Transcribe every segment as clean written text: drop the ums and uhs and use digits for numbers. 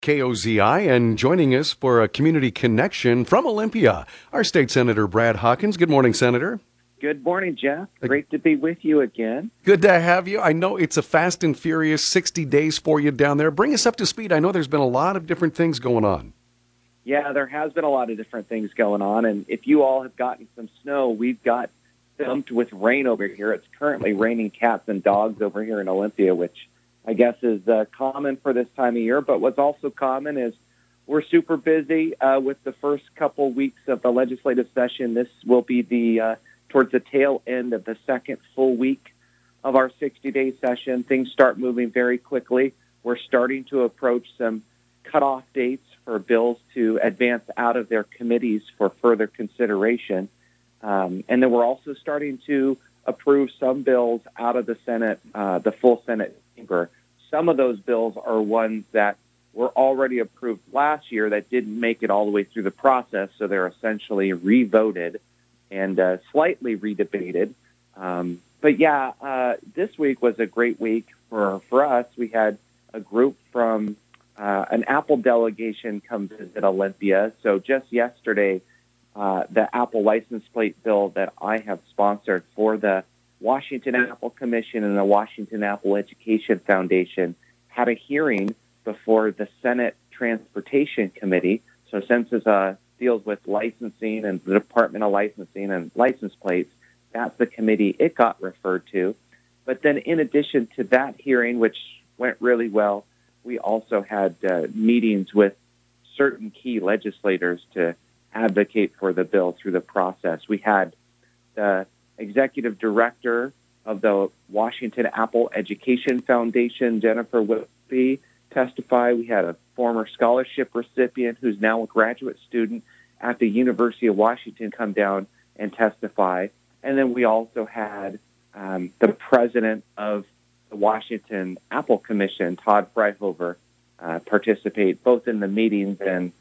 KOZI, and joining us for a community connection from Olympia, our state senator, Brad Hawkins. Good morning, Senator. Good morning, Jeff. Great to be with you again. Good to have you. I know it's a fast and furious 60 days for you down there. Bring us up to speed. I know there's been a lot of different things going on. Yeah, there has been a lot of different things going on, and if you all have gotten some snow, we've got dumped with rain over here. It's currently raining cats and dogs over here in Olympia, which I guess is common for this time of year, but what's also common is we're super busy with the first couple weeks of the legislative session. This will be the towards the tail end of the second full week of our 60-day session. Things start moving very quickly. We're starting to approach some cutoff dates for bills to advance out of their committees for further consideration. And then we're also starting to approve some bills out of the Senate, the full Senate chamber. Some of those bills are ones that were already approved last year that didn't make it all the way through the process, so they're essentially re-voted and slightly redebated. But yeah, this week was a great week for us. We had a group from an Apple delegation come visit Olympia. So just yesterday, the Apple license plate bill that I have sponsored for the Washington Apple Commission and the Washington Apple Education Foundation had a hearing before the Senate Transportation Committee. So since it deals with licensing and the Department of Licensing and license plates, that's the committee it got referred to. But then in addition to that hearing, which went really well, we also had meetings with certain key legislators to advocate for the bill through the process. We had the executive director of the Washington Apple Education Foundation, Jennifer Whitby, testify. We had a former scholarship recipient who's now a graduate student at the University of Washington come down and testify. And then we also had the president of the Washington Apple Commission, Todd Freihofer, participate both in the meetings and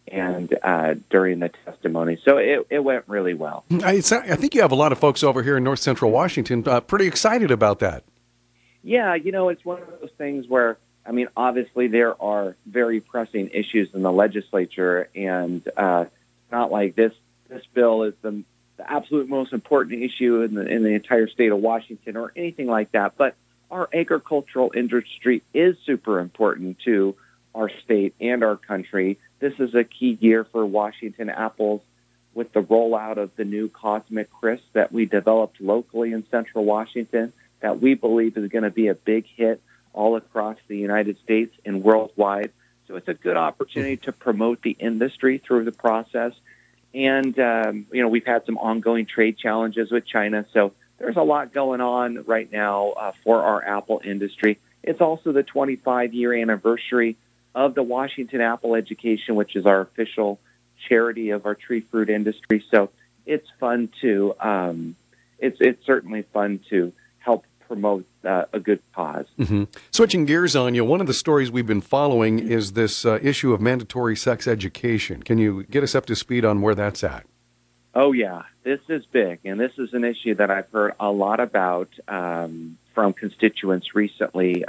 during the testimony. So it went really well. I think you have a lot of folks over here in North Central Washington pretty excited about that. Yeah, it's one of those things where, I mean, obviously there are very pressing issues in the legislature, and not like this bill is the absolute most important issue in the entire state of Washington or anything like that. But our agricultural industry is super important to our state and our country. This is a key year for Washington Apples with the rollout of the new Cosmic Crisp that we developed locally in Central Washington that we believe is going to be a big hit all across the United States and worldwide. So it's a good opportunity to promote the industry through the process. And, we've had some ongoing trade challenges with China. So there's a lot going on right now for our Apple industry. It's also the 25-year anniversary of the Washington Apple Education, which is our official charity of our tree fruit industry. So it's fun to, it's certainly fun to help promote a good cause. Mm-hmm. Switching gears on you, one of the stories we've been following is this issue of mandatory sex education. Can you get us up to speed on where that's at? Oh, yeah. This is big, and this is an issue that I've heard a lot about from constituents recently.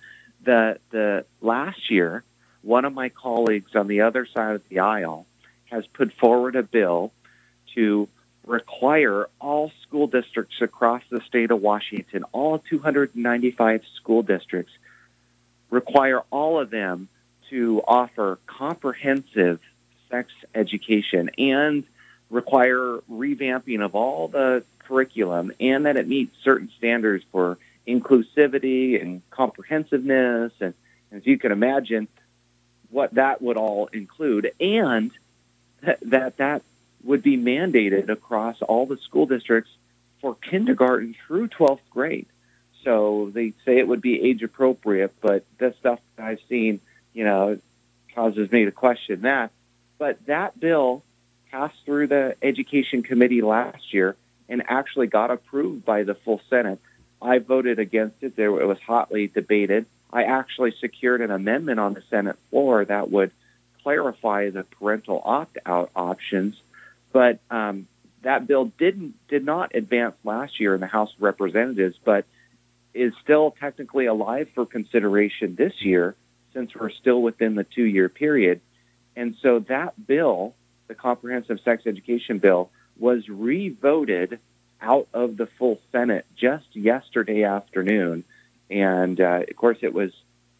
The last year, one of my colleagues on the other side of the aisle has put forward a bill to require all school districts across the state of Washington, all 295 school districts, require all of them to offer comprehensive sex education and require revamping of all the curriculum, and that it meets certain standards for inclusivity and comprehensiveness, and as you can imagine, what that would all include, and that would be mandated across all the school districts for kindergarten through 12th grade. So they say it would be age appropriate, but the stuff that I've seen, causes me to question that. But that bill passed through the Education Committee last year and actually got approved by the full Senate. I voted against it. It was hotly debated. I actually secured an amendment on the Senate floor that would clarify the parental opt-out options. But that bill did not advance last year in the House of Representatives, but is still technically alive for consideration this year, since we're still within the 2-year period. And so that bill, the Comprehensive Sex Education Bill, was re-voted out of the full Senate just yesterday afternoon. And, of course, it was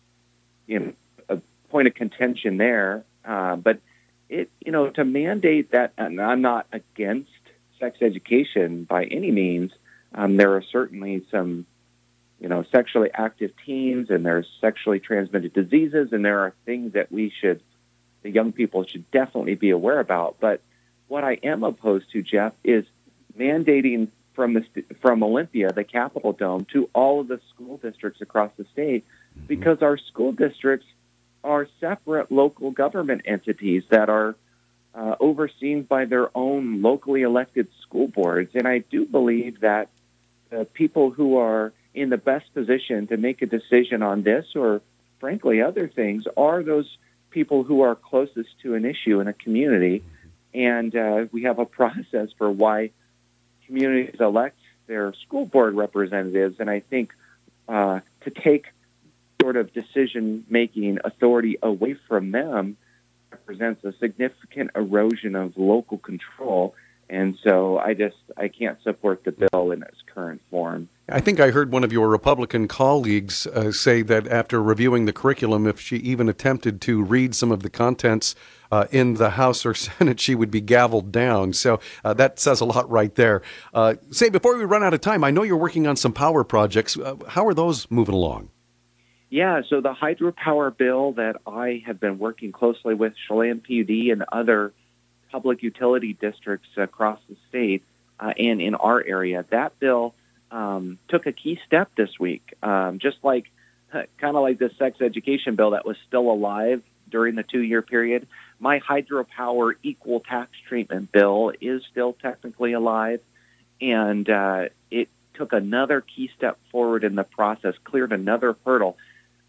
a point of contention there. But, to mandate that, and I'm not against sex education by any means. There are certainly some, sexually active teens, and there's sexually transmitted diseases, and there are things that the young people should definitely be aware about. But what I am opposed to, Jeff, is mandating from Olympia, the Capitol Dome, to all of the school districts across the state, because our school districts are separate local government entities that are overseen by their own locally elected school boards. And I do believe that people who are in the best position to make a decision on this, or frankly other things, are those people who are closest to an issue in a community. And we have a process for why communities elect their school board representatives. And I think to take sort of decision-making authority away from them represents a significant erosion of local control. And so I can't support the bill in its current form. I think I heard one of your Republican colleagues say that after reviewing the curriculum, if she even attempted to read some of the contents in the House or Senate, she would be gavelled down. So that says a lot right there. Before we run out of time, I know you're working on some power projects. How are those moving along? Yeah, so the hydropower bill that I have been working closely with Chelan PUD and other public utility districts across the state and in our area, that bill took a key step this week, just like kind of like the sex education bill that was still alive during the 2-year period. My hydropower equal tax treatment bill is still technically alive, and it took another key step forward in the process, cleared another hurdle.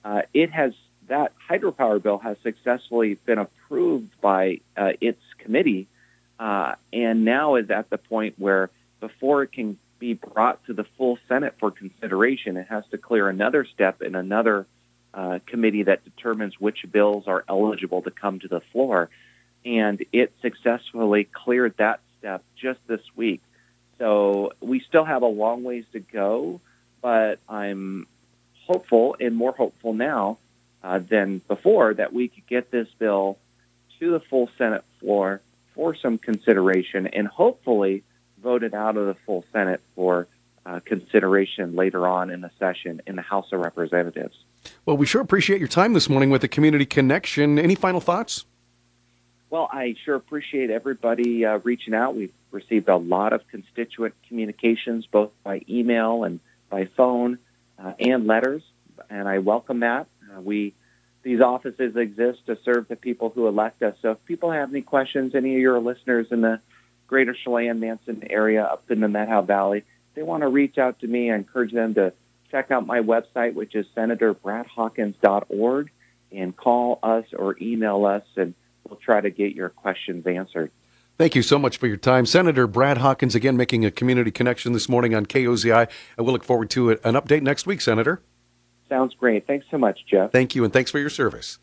That hydropower bill has successfully been approved by its committee, and now is at the point where before it can be brought to the full Senate for consideration, it has to clear another step in another committee that determines which bills are eligible to come to the floor. And it successfully cleared that step just this week. So we still have a long ways to go, but I'm hopeful, and more hopeful now than before, that we could get this bill to the full Senate floor for some consideration and hopefully voted out of the full Senate for consideration later on in the session in the House of Representatives. Well, we sure appreciate your time this morning with the Community Connection. Any final thoughts? Well, I sure appreciate everybody reaching out. We've received a lot of constituent communications, both by email and by phone and letters, and I welcome that. These offices exist to serve the people who elect us. So if people have any questions, any of your listeners in the greater Chelan-Manson area up in the Methow Valley, if they want to reach out to me, I encourage them to check out my website, which is senatorbradhawkins.org, and call us or email us, and we'll try to get your questions answered. Thank you so much for your time. Senator Brad Hawkins, again, making a community connection this morning on KOZI, and we'll look forward to an update next week, Senator. Sounds great. Thanks so much, Jeff. Thank you, and thanks for your service.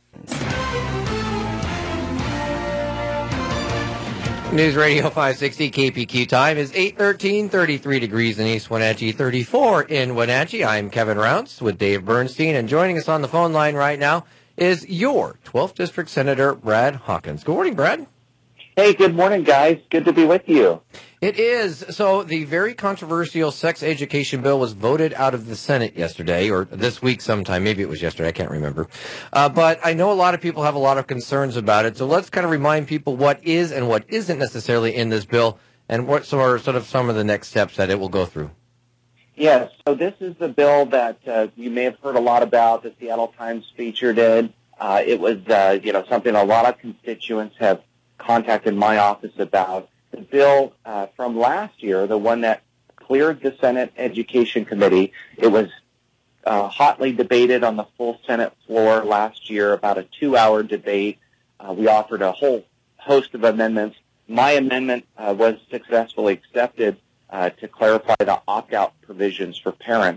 News Radio 560 KPQ time is 8:13, 33 degrees in East Wenatchee, 34 in Wenatchee. I'm Kevin Rounce with Dave Bernstein, and joining us on the phone line right now is your 12th District Senator Brad Hawkins. Good morning, Brad. Hey, good morning, guys. Good to be with you. It is. So the very controversial sex education bill was voted out of the Senate yesterday, or this week sometime. Maybe it was yesterday. I can't remember. But I know a lot of people have a lot of concerns about it. So let's kind of remind people what is and what isn't necessarily in this bill, and what are sort of some of the next steps that it will go through. Yes. So this is the bill that you may have heard a lot about. The Seattle Times featured it. It was, something a lot of constituents have contacted my office about. The bill from last year, the one that cleared the Senate Education Committee, it was hotly debated on the full Senate floor last year, about a 2-hour debate. We offered a whole host of amendments. My amendment was successfully accepted to clarify the opt-out provisions for parents.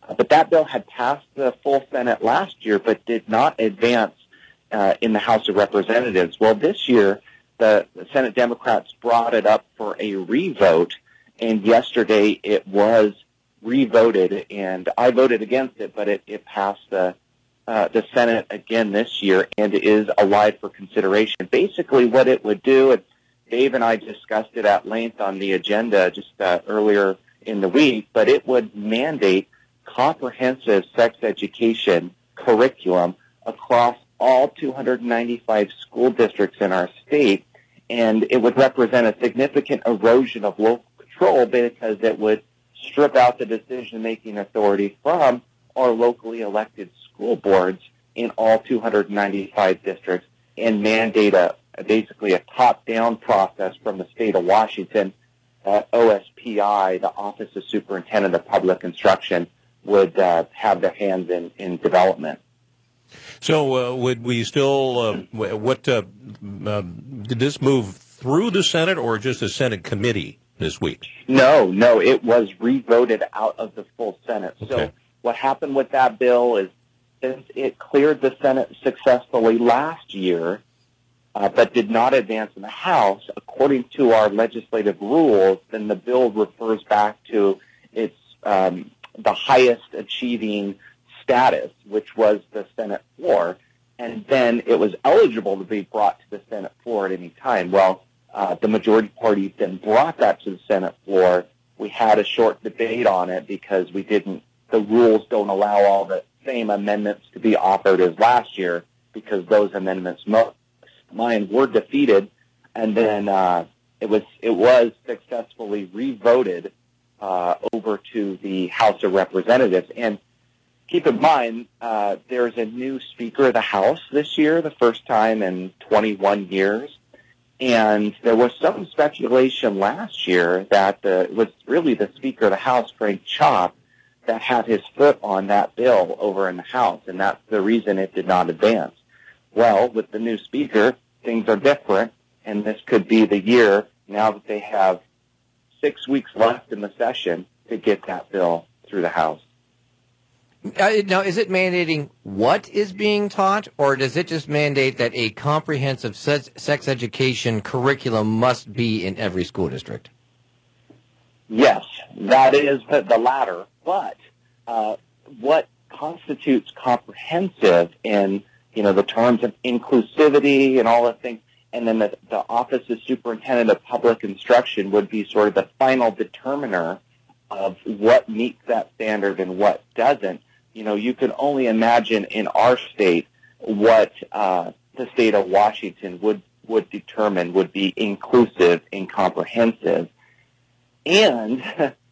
But that bill had passed the full Senate last year, but did not advance in the House of Representatives. Well, this year, the Senate Democrats brought it up for a revote, and yesterday it was revoted, and I voted against it, but it passed the Senate again this year and is alive for consideration. Basically, what it would do, and Dave and I discussed it at length on the agenda just earlier in the week, but it would mandate comprehensive sex education curriculum across all 295 school districts in our state, and it would represent a significant erosion of local control because it would strip out the decision-making authority from our locally elected school boards in all 295 districts and mandate basically a top-down process from the state of Washington. OSPI, the Office of Superintendent of Public Instruction, would have their hands in development. So would we still, did this move through the Senate or just a Senate committee this week? No, it was revoted out of the full Senate. Okay. So what happened with that bill is since it cleared the Senate successfully last year, but did not advance in the House, according to our legislative rules, then the bill refers back to its the highest achieving status, which was the Senate floor, and then it was eligible to be brought to the Senate floor at any time. Well, the majority party then brought that to the Senate floor. We had a short debate on it because the rules don't allow all the same amendments to be offered as last year because those amendments, mine, were defeated, and then it was successfully revoted over to the House of Representatives. And keep in mind, there's a new Speaker of the House this year, the first time in 21 years. And there was some speculation last year that it was really the Speaker of the House, Frank Chop, that had his foot on that bill over in the House, and that's the reason it did not advance. Well, with the new Speaker, things are different, and this could be the year, now that they have 6 weeks left in the session, to get that bill through the House. Now, is it mandating what is being taught, or does it just mandate that a comprehensive sex education curriculum must be in every school district? Yes, that is the latter. But what constitutes comprehensive in the terms of inclusivity and all the things, and then the Office of Superintendent of Public Instruction would be sort of the final determiner of what meets that standard and what doesn't. You can only imagine in our state what the state of Washington would determine would be inclusive and comprehensive. And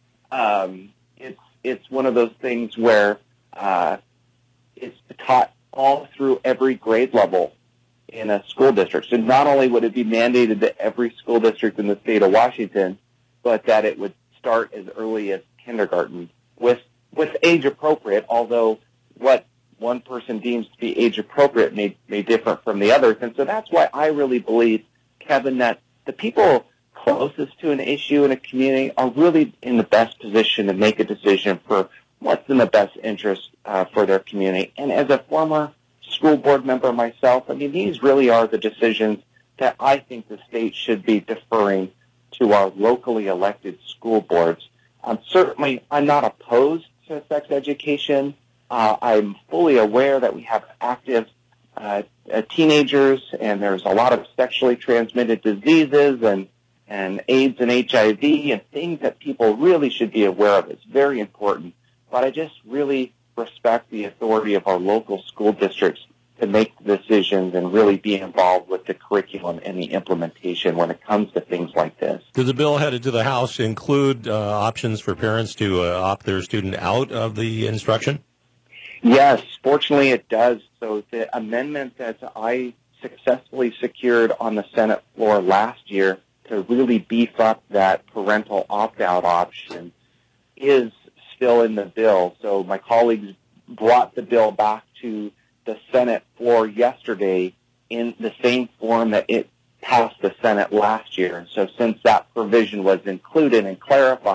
it's one of those things where it's taught all through every grade level in a school district. So not only would it be mandated to every school district in the state of Washington, but that it would start as early as kindergarten with age appropriate, although what one person deems to be age appropriate may differ from the others. And so that's why I really believe, Kevin, that the people closest to an issue in a community are really in the best position to make a decision for what's in the best interest for their community. And as a former school board member myself, these really are the decisions that I think the state should be deferring to our locally elected school boards. Certainly, I'm not opposed to sex education. I'm fully aware that we have active teenagers, and there's a lot of sexually transmitted diseases and AIDS and HIV and things that people really should be aware of. It's very important. But I just really respect the authority of our local school districts to make the decisions and really be involved with the curriculum and the implementation when it comes to things like this. Does the bill headed to the House include options for parents to opt their student out of the instruction? Yes, fortunately it does. So the amendment that I successfully secured on the Senate floor last year to really beef up that parental opt-out option is still in the bill. So my colleagues brought the bill back to the Senate floor yesterday in the same form that it passed the Senate last year. So since that provision was included and clarified,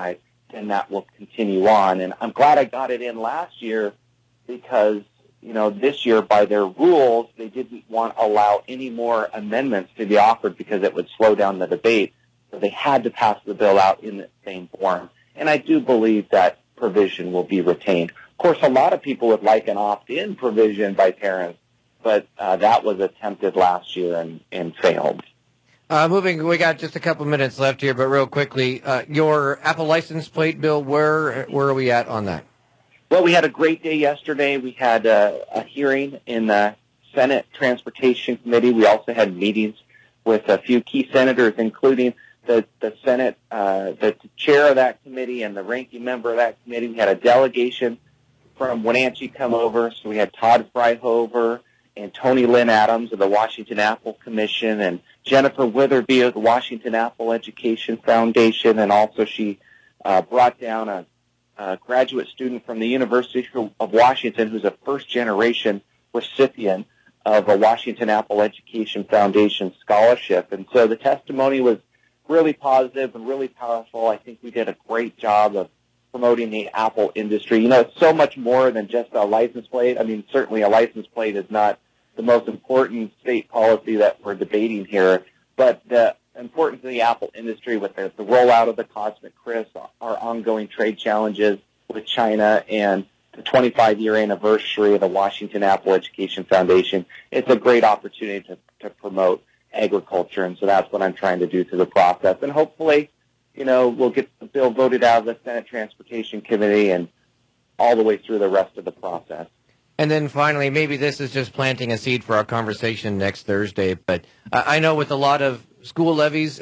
then that will continue on. And I'm glad I got it in last year because, this year by their rules, they didn't want to allow any more amendments to be offered because it would slow down the debate. So they had to pass the bill out in the same form. And I do believe that provision will be retained. Of course, a lot of people would like an opt-in provision by parents, but that was attempted last year and failed. We got just a couple minutes left here, but real quickly, your Apple license plate bill, where are we at on that? Well, we had a great day yesterday. We had a hearing in the Senate Transportation Committee. We also had meetings with a few key senators, including the Senate, the chair of that committee and the ranking member of that committee. We had a delegation from Wenatchee come over. So we had Todd Fryhofer and Tony Lynn Adams of the Washington Apple Commission and Jennifer Witherby of the Washington Apple Education Foundation. And also she brought down a graduate student from the University of Washington who's a first-generation recipient of a Washington Apple Education Foundation scholarship. And so the testimony was really positive and really powerful. I think we did a great job of promoting the Apple industry. It's so much more than just a license plate. I mean, certainly a license plate is not the most important state policy that we're debating here, but the importance of the Apple industry with the rollout of the Cosmic Crisp, our ongoing trade challenges with China, and the 25-year anniversary of the Washington Apple Education Foundation. It's a great opportunity to promote agriculture, and so that's what I'm trying to do through the process. And hopefully, we'll get the bill voted out of the Senate Transportation Committee and all the way through the rest of the process. And then finally, maybe this is just planting a seed for our conversation next Thursday, but I know with a lot of school levies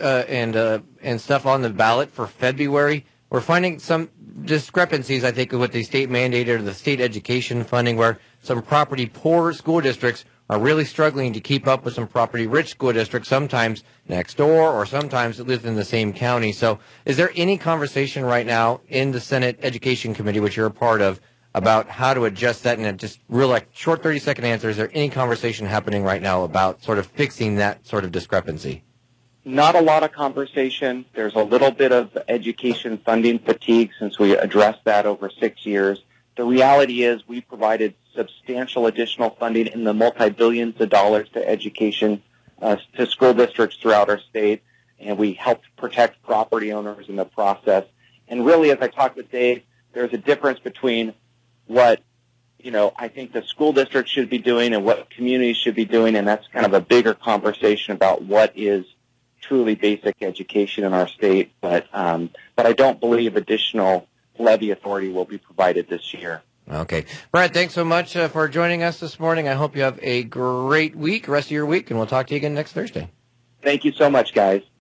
and stuff on the ballot for February, we're finding some discrepancies, I think, with the state mandated or the state education funding, where some property-poor school districts are really struggling to keep up with some property-rich school districts, sometimes next door or sometimes within the same county. So is there any conversation right now in the Senate Education Committee, which you're a part of, about how to adjust that? And just real short 30-second answer, is there any conversation happening right now about sort of fixing that sort of discrepancy? Not a lot of conversation. There's a little bit of education funding fatigue since we addressed that over 6 years. The reality is we provided substantial additional funding in the multi-billions of dollars to education, to school districts throughout our state, and we helped protect property owners in the process. And really, as I talked with Dave, there's a difference between what, I think the school district should be doing and what communities should be doing, and that's kind of a bigger conversation about what is truly basic education in our state. But I don't believe additional levy authority will be provided this year. Okay. Brad, thanks so much for joining us this morning. I hope you have a great rest of your week, and we'll talk to you again next Thursday. Thank you so much, guys.